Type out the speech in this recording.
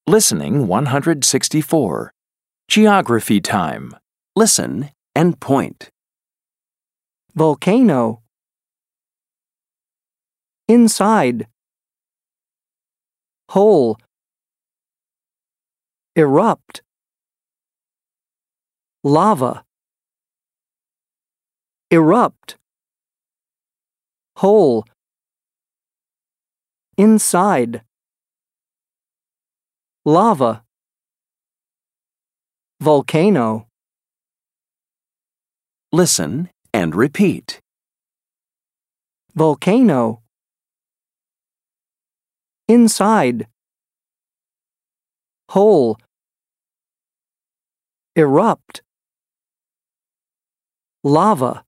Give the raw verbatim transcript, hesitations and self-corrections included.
Listening one hundred sixty-four. Geography time. Listen and point. Volcano. Inside. Hole. Erupt. Lava. Erupt. Hole. Inside. Lava. Volcano. Listen and repeat. Volcano. Inside. Hole. Erupt. Lava.